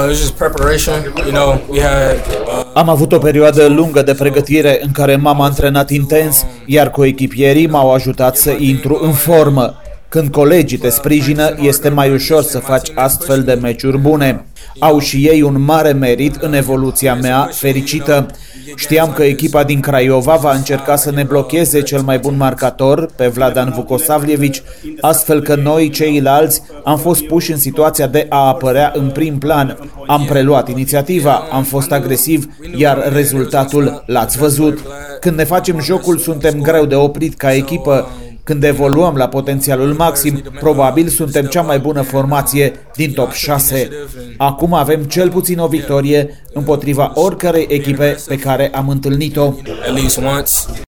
Am avut o perioadă lungă de pregătire în care m-am antrenat intens, iar coechipierii m-au ajutat să intru în formă. Când colegii te sprijină, este mai ușor să faci astfel de meciuri bune. Au și ei un mare merit în evoluția mea fericită. Știam că echipa din Craiova va încerca să ne blocheze cel mai bun marcator, pe Vladan Vukosavljević, astfel că noi, ceilalți, am fost puși în situația de a apărea în prim plan. Am preluat inițiativa, am fost agresiv, iar rezultatul l-ați văzut. Când ne facem jocul, suntem greu de oprit ca echipă. Când evoluăm la potențialul maxim, probabil suntem cea mai bună formație din top 6. Acum avem cel puțin o victorie împotriva oricărei echipe pe care am întâlnit-o.